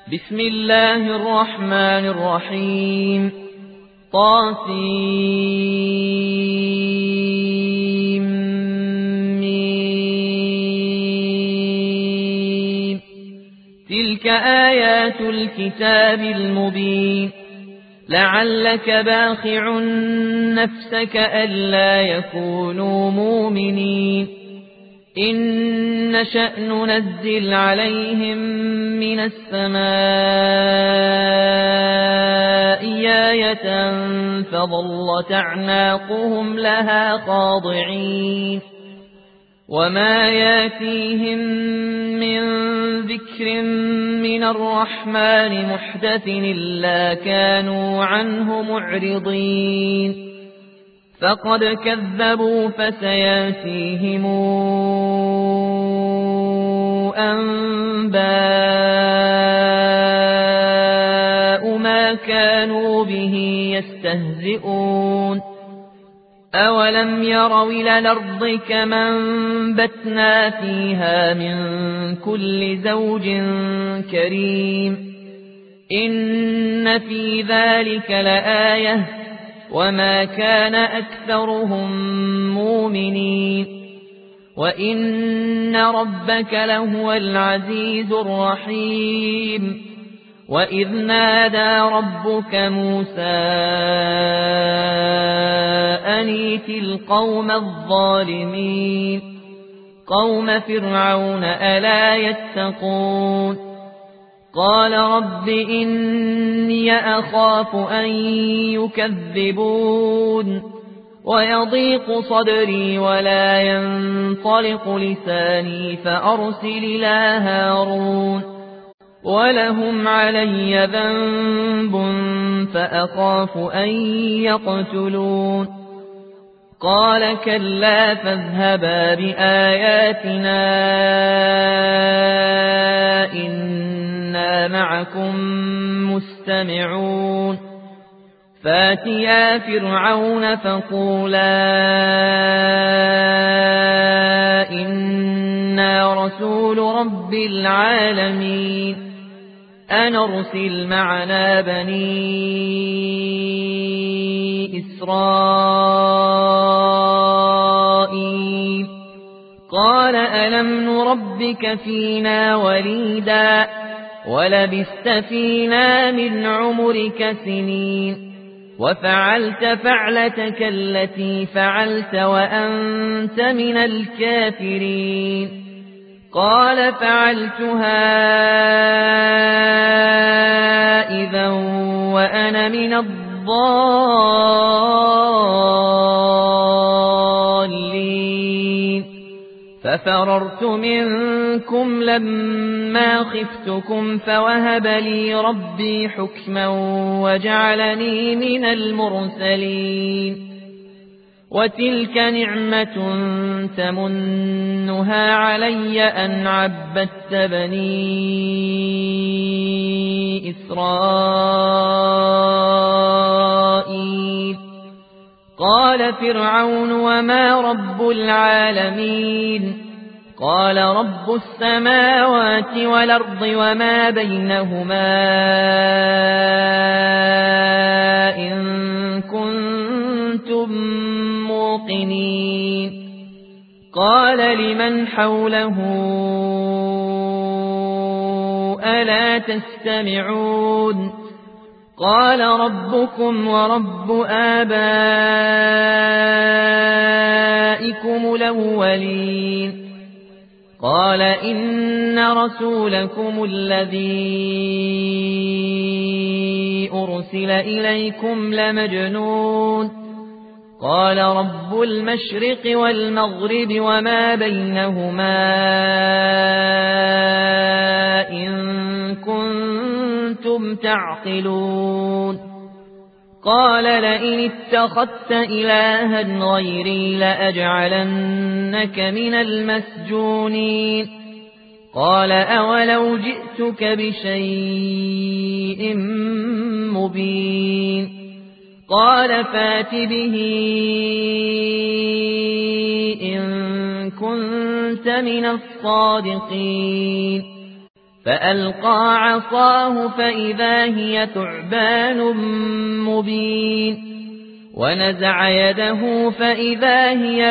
بسم الله الرحمن الرحيم طاسيم تلك آيات الكتاب المبين لعلك باخع نفسك ألا يكونوا مؤمنين إن نشأ ننزل عليهم من السماء آية فظلت أعناقهم لها خاضعين وما ياتيهم من ذكر من الرحمن محدث إلا كانوا عنه معرضين فقد كذبوا فسياتيهم أنباء ما كانوا به يستهزئون أولم يروا إلى الأرض كما أنبتنا فيها من كل زوج كريم إن في ذلك لآية وما كان أكثرهم مؤمنين وإن ربك لهو العزيز الرحيم وإذ نادى ربك موسى أن ائت القوم الظالمين قوم فرعون ألا يتقون قال رب إني أخاف أن يكذبون ويضيق صدري ولا ينطلق لساني فأرسل إلى هارون ولهم علي ذنب فأخاف أن يقتلون قال كلا فاذهبا بآياتنا إنا معكم مستمعون فاتيا فرعون فقولا إنا رسول رب العالمين أن أرسل معنا بني إسرائيل قال ألم نربك فينا وليدا ولبثت فينا من عمرك سنين وفعلت فعلتك التي فعلت وأنت من الكافرين قال فعلتها إذا وأنا من الضالين ففررت منكم لما خفتكم فوهب لي ربي حكما وجعلني من المرسلين وتلك نعمة تمنها علي أن عبدت بني إسرائيل قال فرعون وما رب العالمين قال رب السماوات والأرض وما بينهما إن كنتم موقنين قال لمن حوله ألا تستمعون قال ربكم ورب آبائكم الأولين قال إن رسولكم الذي أرسل إليكم لمجنون قال رب المشرق والمغرب وما بينهما إن كنتم تعقلون قال لئن اتخذت إلها غيري لأجعلنك من المسجونين قال أولو جئتك بشيء مبين قال فات به إن كنت من الصادقين فألقى عصاه فإذا هي ثعبان مبين ونزع يده فإذا هي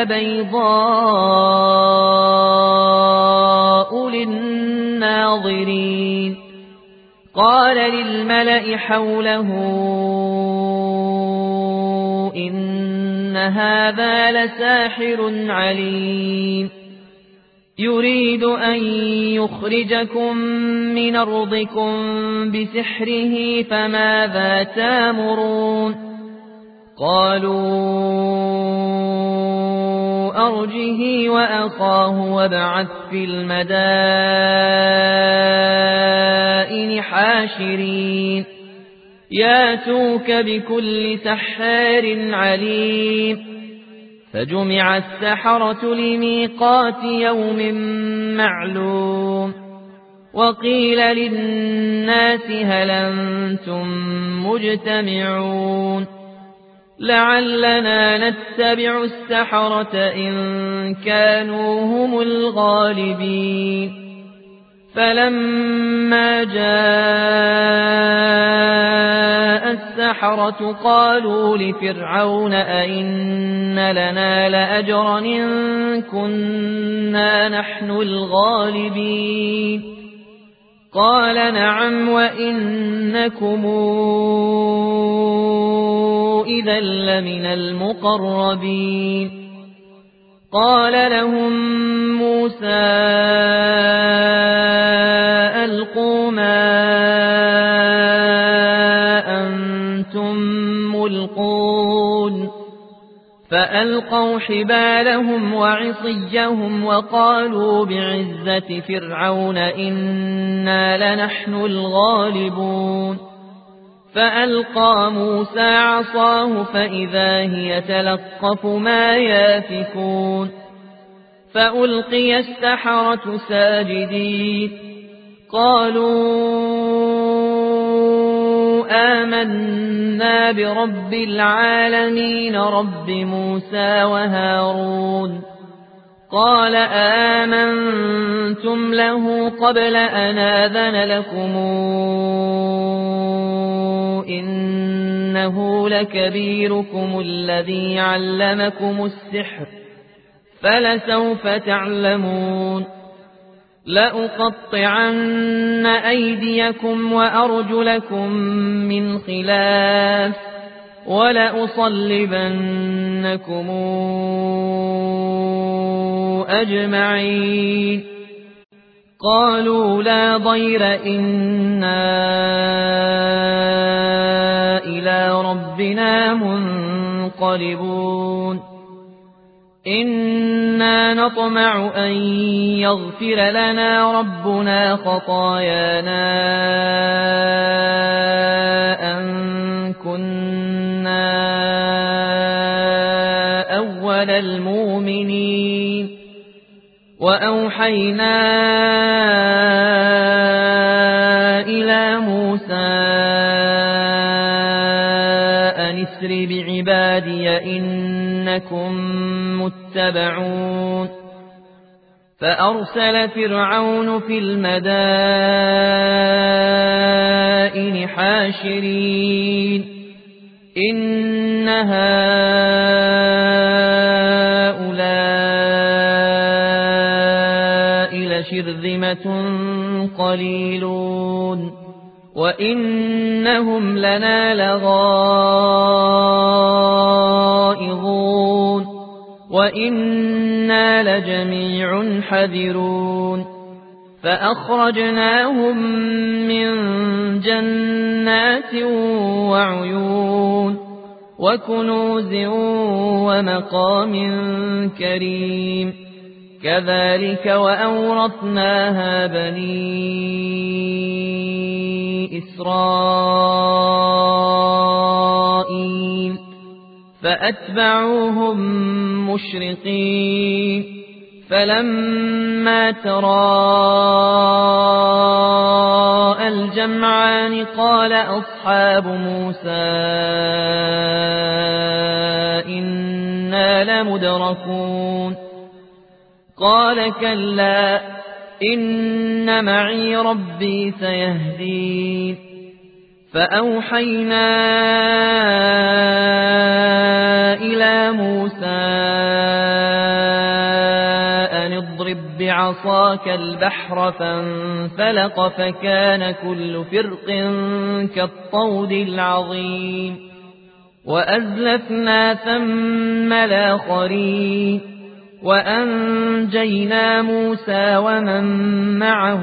بيضاء للناظرين قال للملأ حوله إن هذا لساحر عليم يريد أن يخرجكم من أرضكم بسحره فماذا تأمرون قالوا أرجه وأخاه وابعث في المدائن حاشرين ياتوك بكل سحار عليم فجمع السحرة لميقات يوم معلوم وقيل للناس هل أنتم مجتمعون لعلنا نتبع السحرة إن كانوا هم الغالبين فلما جاء السحرة قالوا لفرعون أئن لنا لأجرا إن كنا نحن الغالبين قال نعم وإنكم إذا لمن المقربين قال لهم موسى ألقوا ما أنتم ملقون فألقوا حبالهم وعصيهم وقالوا بعزة فرعون إنا لنحن الغالبون فألقى موسى عصاه فإذا هي تلقف ما يافكون فألقي السحرة ساجدين قالوا آمنا برب العالمين رب موسى وهارون قال آمنتم له قبل أن آذن لكم إنه لكبيركم الذي علمكم السحر فلسوف تعلمون لأقطعن أيديكم وأرجلكم من خلاف ولأصلبنكم أجمعين قالوا لا ضير إنا إلى ربنا منقلبون إنا نطمع أن يغفر لنا ربنا خطايانا أن كنا أول المؤمنين وأوحينا إلى موسى أن اسر بعبادي إنكم متبعون فأرسل فرعون في المدائن حاشرين إن هؤلاء لشرذمة قليلون وإنهم لنا لغائظون وإنا لجميع حذرون فأخرجناهم من جنات وعيون وكنوز ومقام كريم كذلك وأورثناها بني إسرائيل فأتبعوهم مشرقين فلما تراءى الجمعان قال أصحاب موسى إنا لمدركون قال كلا إن معي ربي سيهدين فأوحينا إلى موسى أن اضرب بعصاك البحر فانفلق فكان كل فرق كالطود العظيم وأزلفنا ثم الآخرين وأنجينا موسى ومن معه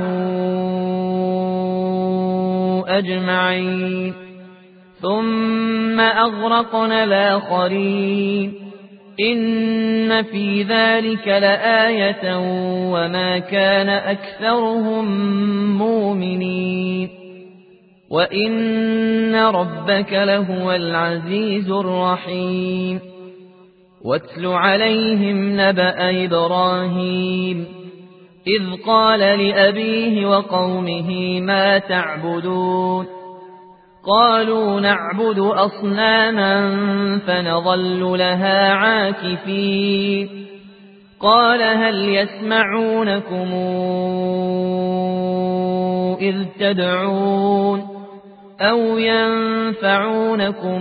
أجمعين ثم أغرقنا الآخرين إن في ذلك لآية وما كان أكثرهم مؤمنين وإن ربك لهو العزيز الرحيم واتل عليهم نبأ إبراهيم إذ قال لأبيه وقومه ما تعبدون قالوا نعبد أصناما فنظل لها عاكفين قال هل يسمعونكم إذ تدعون أو ينفعونكم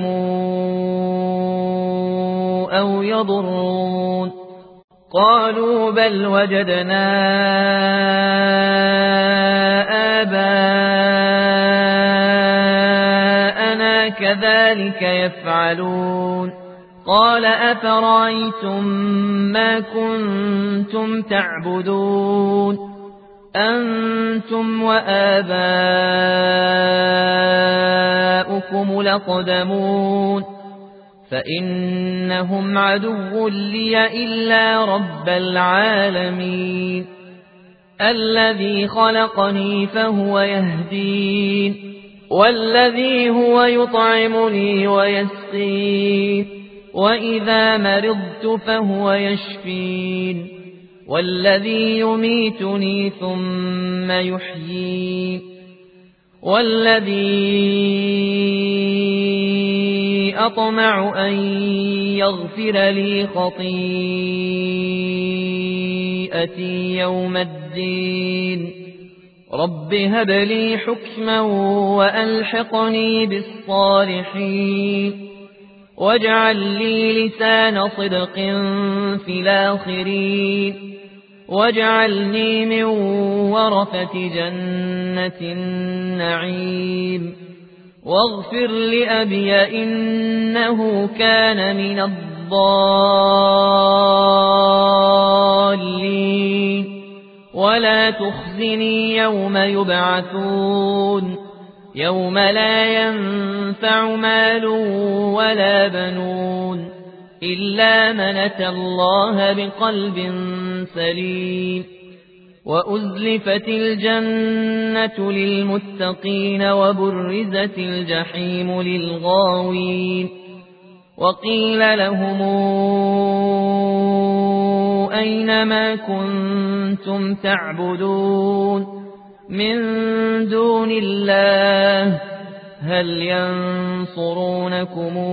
أو يضرون قالوا بل وجدنا آباءنا كذلك يفعلون قال أفرأيتم ما كنتم تعبدون أنتم وآباؤكم الأقدمون فإنهم عدو لي إلا رب العالمين الذي خلقني فهو يهدين والذي هو يطعمني ويسقين وإذا مرضت فهو يشفين والذي يميتني ثم يحيين والذي أطمع أن يغفر لي خطيئتي يوم الدين رب هب لي حكما وألحقني بالصالحين واجعل لي لسان صدق في الآخرين واجعلني من ورثة جنة النعيم واغفر لأبي إنه كان من الضالين ولا تخزني يوم يبعثون يوم لا ينفع مال ولا بنون إلا من أتى الله بقلب سليم وأزلفت الجنة للمتقين وبرزت الجحيم للغاوين وقيل لهم أين ما كنتم تعبدون من دون الله هل ينصرونكم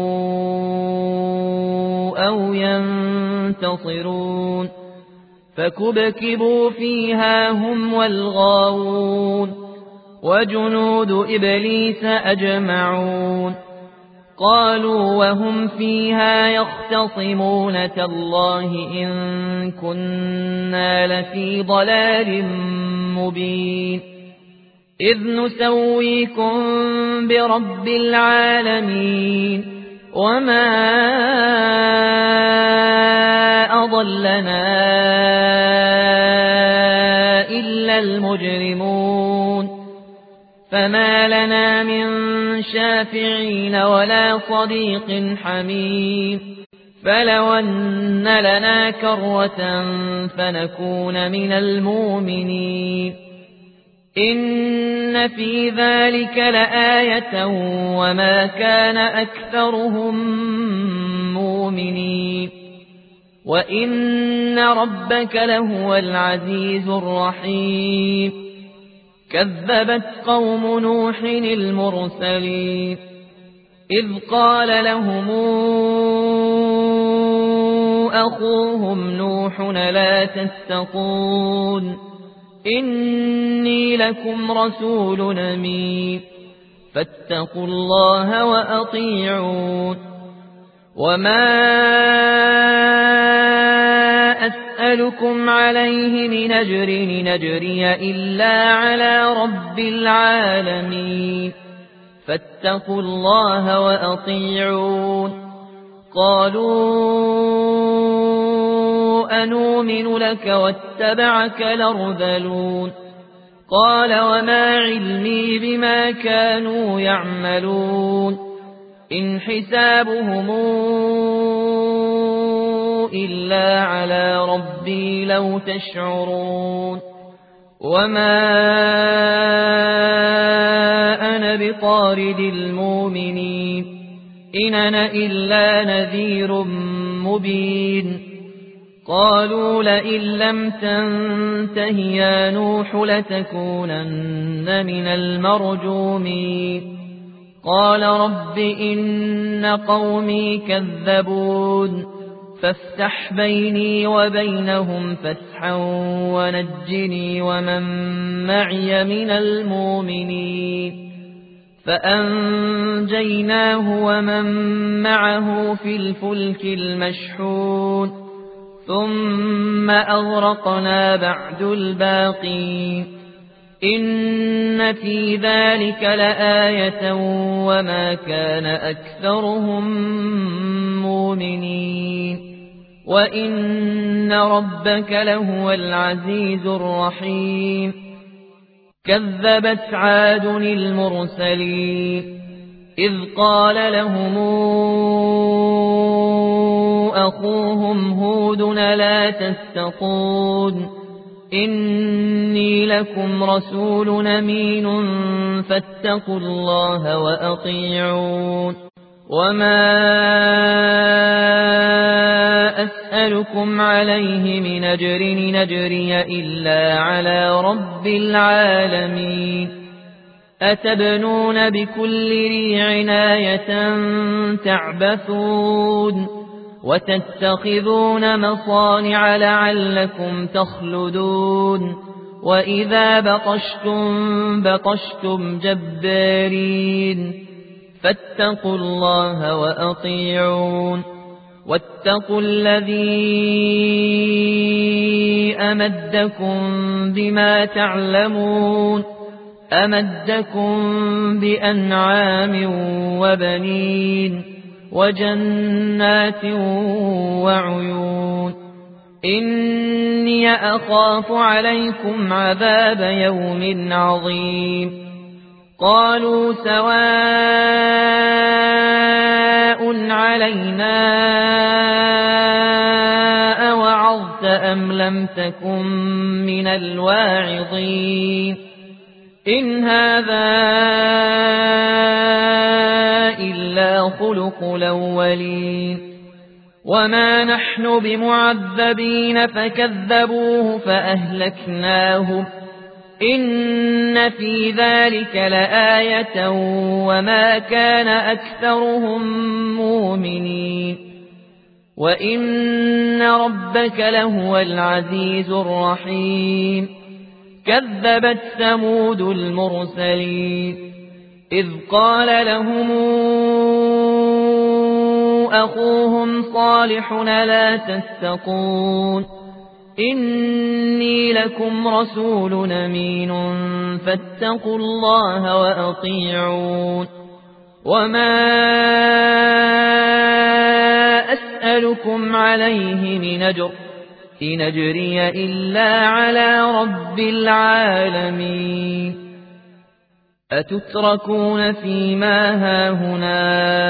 أو ينتصرون فكبكبوا فيها هم والغاوون وجنود إبليس أجمعون قالوا وهم فيها يختصمون تالله إن كنا لفي ضلال مبين إذ نسويكم برب العالمين وما أضلنا إلا المجرمون فما لنا من شافعين ولا صديق حميم فلو أن لنا كرة فنكون من المؤمنين إن في ذلك لآية وما كان أكثرهم مؤمنين وإن ربك لهو العزيز الرحيم كذبت قوم نوح المرسلين إذ قال لهم أخوهم نوح لا تتقون إني لكم رسول أمين فاتقوا الله وأطيعون وما أسألكم عليه من أجر نجري إلا على رب العالمين فاتقوا الله وأطيعون قالوا أنؤمن لك واتبعك الأرذلون قال وما علمي بما كانوا يعملون إن حسابهم إلا على ربي لو تشعرون وما أنا بطارد المؤمنين إن أنا إلا نذير مبين قالوا لئن لم تنته يا نوح لتكونن من المرجومين قال رب إن قومي كذبون فافتح بيني وبينهم فتحا ونجني ومن معي من المؤمنين فأنجيناه ومن معه في الفلك المشحون ثم أغرقنا بعد الباقين إن في ذلك لآية وما كان أكثرهم مؤمنين وإن ربك لهو العزيز الرحيم كذبت عاد المرسلين إذ قال لهم أخوهم هود لا تتقون إني لكم رسول أمين فاتقوا الله وأطيعون وما أسألكم عليه من أجر نجري إلا على رب العالمين أتبنون بكل ريع آية تعبثون وتتخذون مصانع لعلكم تخلدون وإذا بطشتم جبارين فاتقوا الله وأطيعون واتقوا الذي أمدكم بما تعلمون أمدكم بأنعام وبنين وجنات وعيون إني أخاف عليكم عذاب يوم عظيم قالوا سواء علينا أوعظت أم لم تكن من الواعظين إن هذا إلا خلق الأولين وما نحن بمعذبين فكذبوه فأهلكناهم إن في ذلك لآية وما كان أكثرهم مؤمنين وإن ربك لهو العزيز الرحيم كذبت ثمود المرسلين إذ قال لهم أخوهم صالح لا تتقون إني لكم رسول أمين فاتقوا الله وأطيعون وما أسألكم عليه من أجر إن أجري إلا على رب العالمين أتتركون فيما هاهنا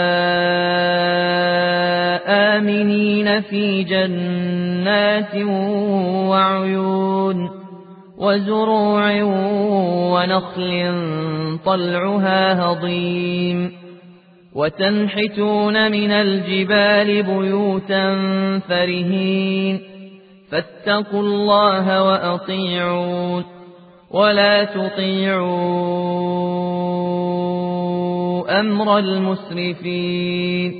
آمنين في جنات وعيون وزروع ونخل طلعها هضيم وتنحتون من الجبال بيوتا فرهين فاتقوا الله وأطيعون ولا تطيعوا أمر المسرفين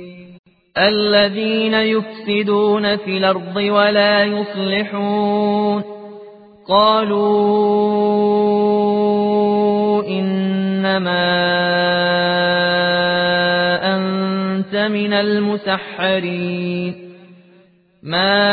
الذين يفسدون في الأرض ولا يصلحون قالوا إنما أنت من المسحرين ما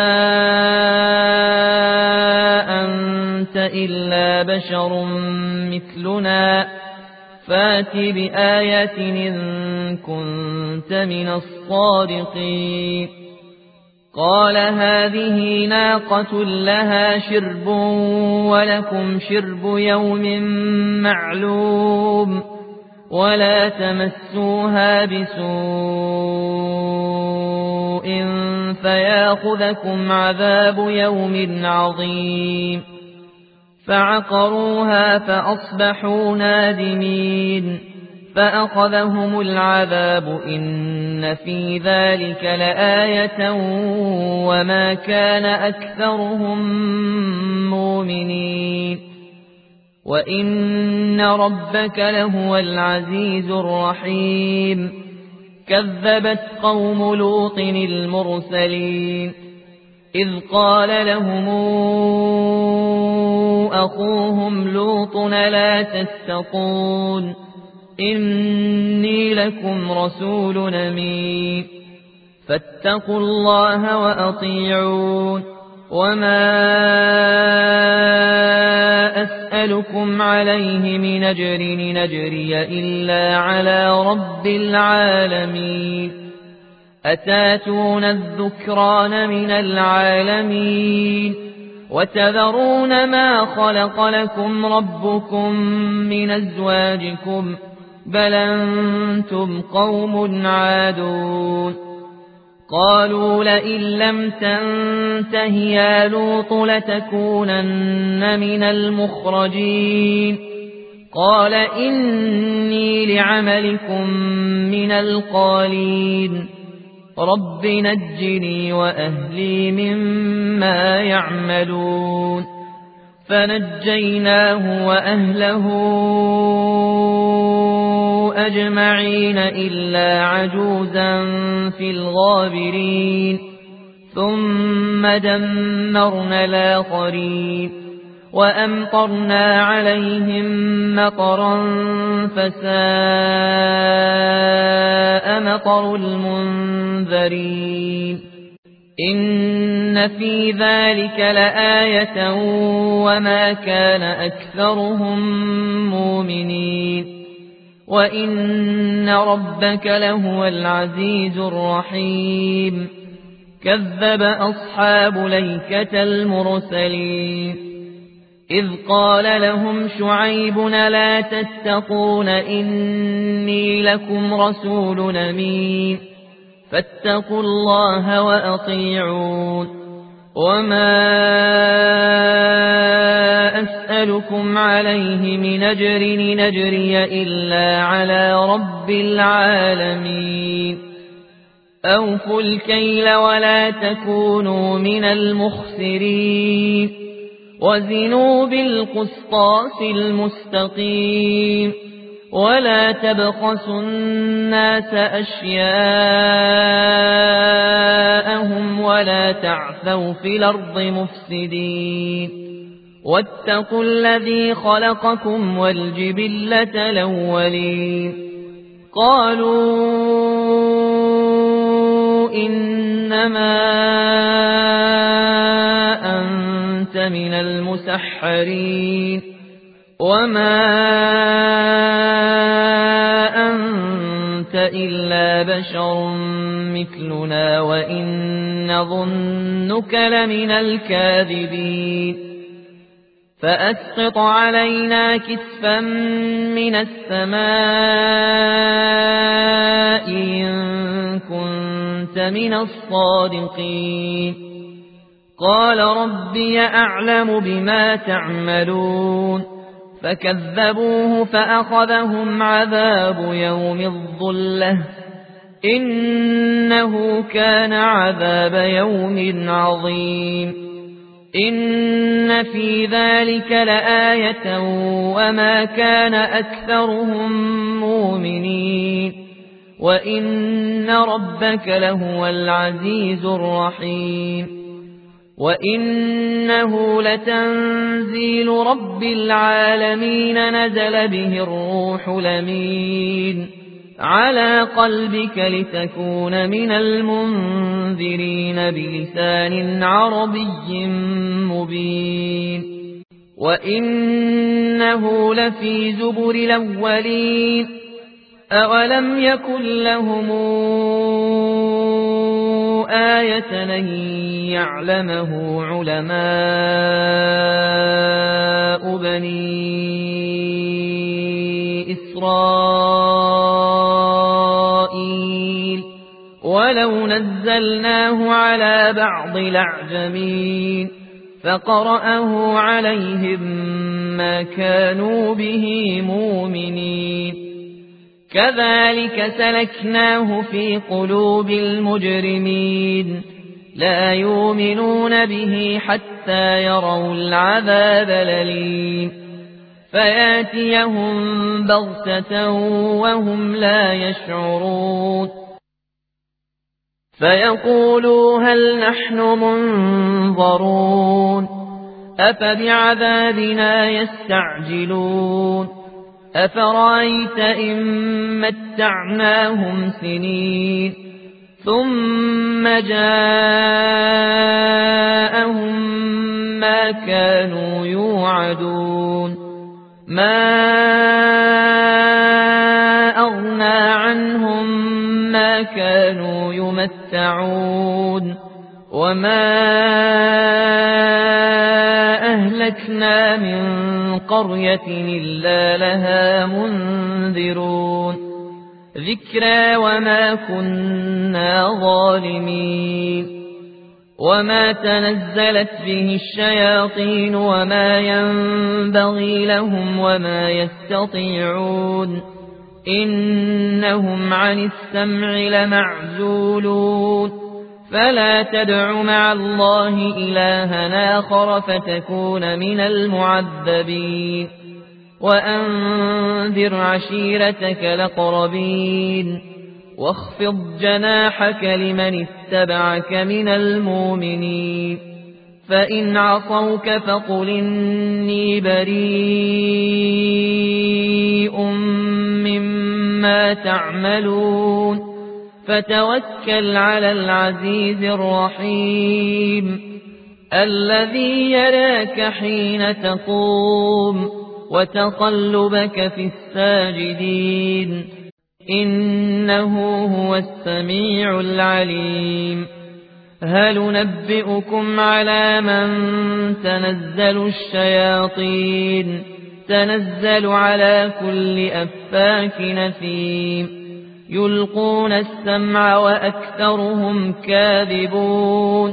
أنت إلا بشر مثلنا فات بآية إن كنت من الصادقين قال هذه ناقة لها شرب ولكم شرب يوم معلوم ولا تمسوها بسوء فياخذكم عذاب يوم عظيم فعقروها فأصبحوا نادمين فأخذهم العذاب إن في ذلك لآية وما كان أكثرهم مؤمنين وإن ربك لهو العزيز الرحيم كذبت قوم لوط المرسلين إذ قال لهم أخوهم لوط لا تتقون إني لكم رسول أمين فاتقوا الله وأطيعون وما أسألكم عليه من أجر نجري إلا على رب العالمين أتاتون الذكران من العالمين وتذرون ما خلق لكم ربكم من أزواجكم بل أنتم قوم عادون قالوا لئن لم تنته يا لوط لتكونن من المخرجين قال إني لعملكم من القالين رب نجني وأهلي مما يعملون فنجيناه وأهله أجمعين إلا عجوزا في الغابرين ثم دمرنا الآخرين وأمطرنا عليهم مطرا فساء مطر المنذرين إن في ذلك لآية وما كان أكثرهم مؤمنين وإن ربك لهو العزيز الرحيم كذب أصحاب الأيكة المرسلين إذ قال لهم شعيب لا تتقون إني لكم رسول أمين فاتقوا الله وأطيعون وما أسألكم عليه من أجر نجري إلا على رب العالمين أوفوا الكيل ولا تكونوا من المخسرين وزنوا بالقسطاس المستقيم ولا تبخسوا الناس أشياءهم ولا تعثوا في الأرض مفسدين واتقوا الذي خلقكم والجبلة الأولين قالوا إنما أنت من المسحرين وما أنت إلا بشر مثلنا وإن نظنك لمن الكاذبين فأسقط علينا كسفا من السماء إن كنت من الصادقين قال ربي أعلم بما تعملون فكذبوه فأخذهم عذاب يوم الظلة إنه كان عذاب يوم عظيم إن في ذلك لآية وما كان أكثرهم مؤمنين وإن ربك لهو العزيز الرحيم وإنه لتنزيل رب العالمين نزل به الروح الأمين على قلبك لتكون من المنذرين بلسان عربي مبين وإنه لفي زبر الأولين أولم يكن لهم آية أن يعلمه علماء بني إسرائيل ولو نزلناه على بعض الأعجمين فقرأه عليهم ما كانوا به مؤمنين كذلك سلكناه في قلوب المجرمين لا يؤمنون به حتى يروا العذاب الأليم فياتيهم بغتة وهم لا يشعرون فيقولوا هل نحن منظرون أفبعذابنا يستعجلون أفرأيت إن متعناهم سنين ثم جاءهم ما كانوا يوعدون ما أغنى عنهم ما كانوا يمتعون وما أهلكنا من قرية إلا لها منذرون ذكرى وما كنا ظالمين وما تنزلت به الشياطين وما ينبغي لهم وما يستطيعون إنهم عن السمع لمعزولون فلا تدع مع الله إلها آخر فتكون من المعذبين وأنذر عشيرتك الأقربين واخفض جناحك لمن اتبعك من المؤمنين فإن عصوك فقل إني بريء مما تعملون فتوكل على العزيز الرحيم الذي يراك حين تقوم وتقلبك في الساجدين إنه هو السميع العليم هل ننبئكم على من تنزل الشياطين تنزل على كل أفاك نثيم يلقون السمع وأكثرهم كاذبون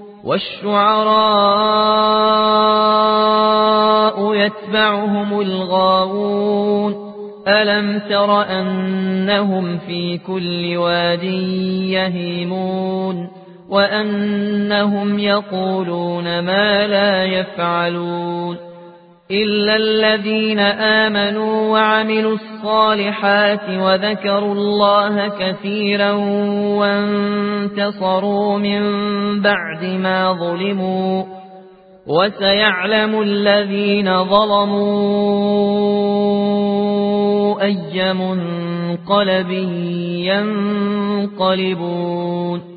والشعراء يتبعهم الغاوون ألم تر أنهم في كل واد يهيمون وأنهم يقولون ما لا يفعلون إلا الذين آمنوا وعملوا الصالحات وذكروا الله كثيرا وانتصروا من بعد ما ظلموا وسيعلم الذين ظلموا أي منقلب ينقلبون